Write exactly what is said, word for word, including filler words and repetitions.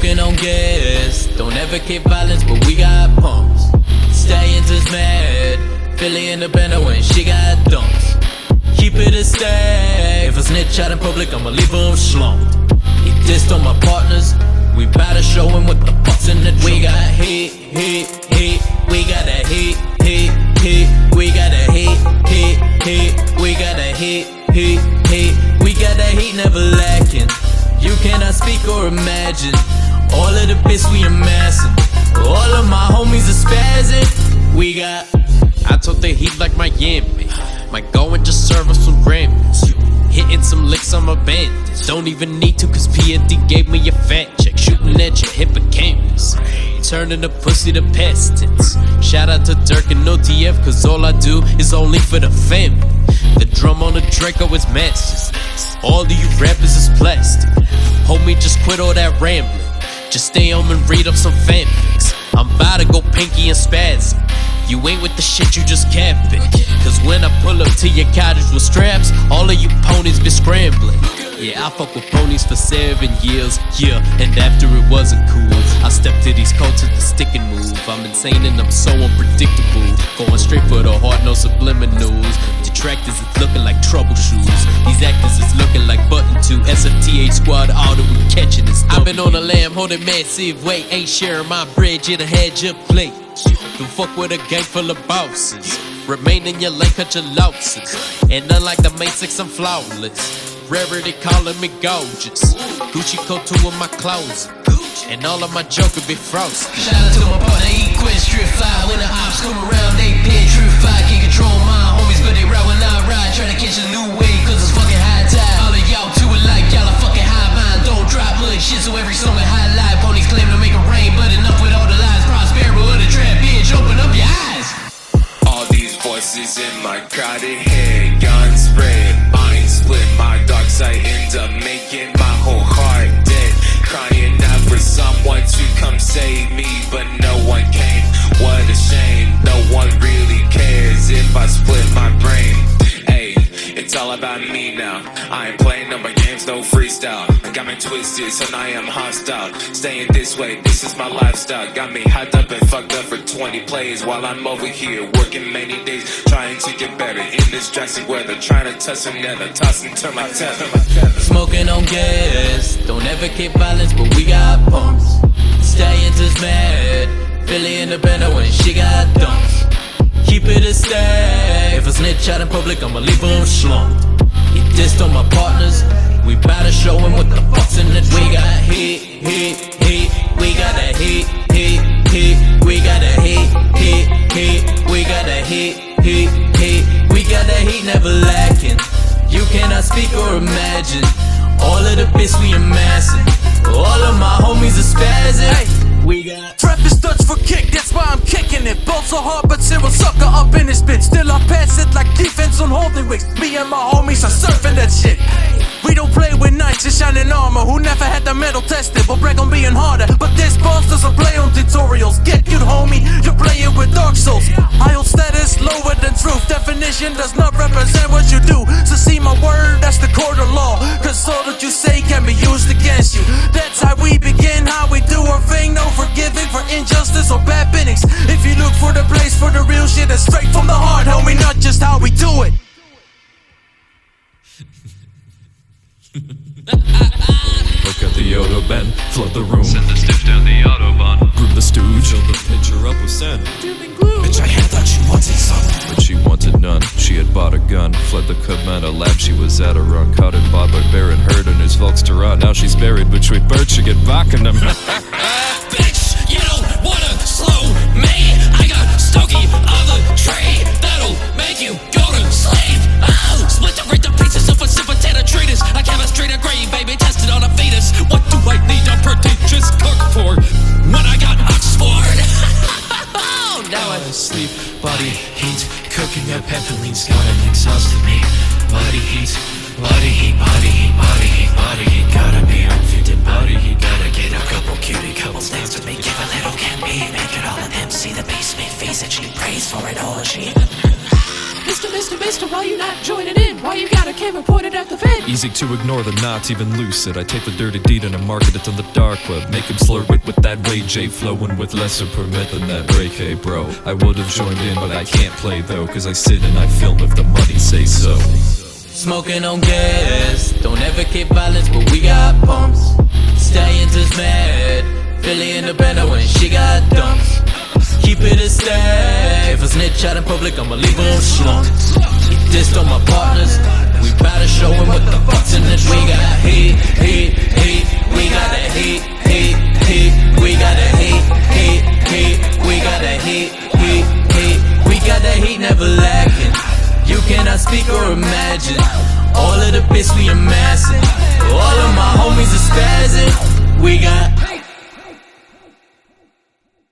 Smoking on gas, don't advocate violence, but we got pumps. Stallions is mad, Philly in the bando when she got dumps. Keep it a stack, if a snitch out in public, I'ma leave him slumped. He dissed on my partners, we bout to show him what the fuck's in the We got heat, heat, heat, we got a heat, heat, heat. We got a heat, heat, heat, we got a heat, heat, heat. We got that heat never lacking. You cannot speak or imagine all of the bits we amassing. All of my homies are spazzing. We got I took the heat like Miami. Might go and just serve us some Grammys. Hitting some licks on my bandits. Don't even need to, cause P N D gave me a fat check. Shooting at your hippocampus, turning the pussy to past tense. Shout out to Dirk and O T F, cause all I do is only for the family. The drum on the Draco is masters. All of you rappers is plastic. Homie, just quit all that rambling. Just stay home and read up some fanfics. I'm about to go pinky and spazzy. You ain't with the shit, you just capping. Cause when I pull up to your cottage with straps, all of you ponies be scrambling. Yeah, I fuck with ponies for seven years, yeah, and after it wasn't cool, I stepped to these coats with the stick and move. I'm insane and I'm so unpredictable. Going straight for the heart, no subliminals. Detractors is looking like troubleshoots. These actors is looking like button two. S F T A squad, all that we catching is I've been on a lamb, holding massive weight. Ain't sharing my bread, you done had your plate. Don't fuck with a gang full of bosses. Remain in your lane, cut your losses. And unlike the Matrix, I'm flawless. Rarity calling me gorgeous. Gucci coat two of my clothes, and all of my joker be frosty. Shout out to my partner, he quit strip fire. When the ops come around, they petrify. Can't control my homies, but they ride when I ride. Try to catch a new wave, cause it's fucking high tide. All of y'all too alike, y'all are fucking high mind. Don't drop hood shit, so every song a highlight. Ponies claim to make it rain, but enough with all the lies. Prosperity of the trap, bitch, open up your eyes. All these voices in my crowded head, gun spread, mind split. My dark side ends up making my whole heart dead. Crying out for someone to come save me, but no one came. What a shame, no one really cares if I split my brain. Hey, it's all about me now. I ain't playing no more games, no freestyle. Got me twisted, so now I am hostile. Staying this way, this is my lifestyle. Got me hyped up and fucked up for twenty plays while I'm over here working many days, trying to get better in this drastic weather. Trying to touch a nether, toss and turn my tether. Smoking on gas, don't advocate violence, but we got pumps. Stallions is mad, Philly in the bando when she got dumps. Keep it a stack, if a snitch out in public, I'ma leave him slumped. He dissed on my partners, we bout to show him what the fuck's in it. We got heat, heat, heat, we got a heat, heat, heat. We got a heat, heat, heat, we got a heat, heat, heat. We got that heat never lacking. You cannot speak or imagine all of the bits we amassing. All of my homies are spazzing. Hey, we got trap is Dutch for kick, that's why I'm kicking it. Ball so hard, but zero sucker up in his bit. Still I pass it like defense on holding wicks. Me and my homies are surfing that shit. We don't play with knights in shining armor who never had the metal tested, but brag on being harder. But this boss doesn't play on tutorials. Get good, homie, you're playing with Dark Souls. I hold status lower than truth. Definition does not represent what you do. So see my word, that's the court of law. Cause all that you say can be used against you. That's how we begin, how we do our thing. No forgiving for injustice or bad biddings. If you look for the place for the real shit, it's straight from the heart, homie, not just how we do it. Look at the Yoda Ben, flood the room. Send the stiff down the Autobahn. Group the stooge. Fill the picture up with sand. Bitch, I had that she wanted some. But she wanted none. She had bought a gun, fled the Cabana lab. She was at a run, caught and bought by Baron Herd and his Volkswagen. Now she's buried between birds. She get back in them. Bitch, you don't wanna slow me. I got Stokey on the tree that'll make you go to sleep. Oh, split the rate the pieces of a potato treatise. I chemistrate a grave, baby, tested on a fetus. What do I need a prodigious cook for when I got Oxford? Oh, now I sleep, body heat, cooking up ethylene, got it exhausted me. Body heat, body heat, body heat, body heat, body heat, gotta be unfitted. Body heat, gotta get a couple cutie couples. easy to ignore the knots, even lucid. I take the dirty deed and I market it on the dark web. Make him slur it with that Ray J flowing with lesser permit than that break, hey bro. I would've joined in, but I can't play though, cause I sit and I film if the money say so. Smoking on gas, don't advocate violence, but we got pumps. Stallions mad, Philly in the banner when she got dumps. Keep it a stack. If a snitch out in public, I'ma leave him slump. He dissed on my partners, we bout to show him what the fuck's in the we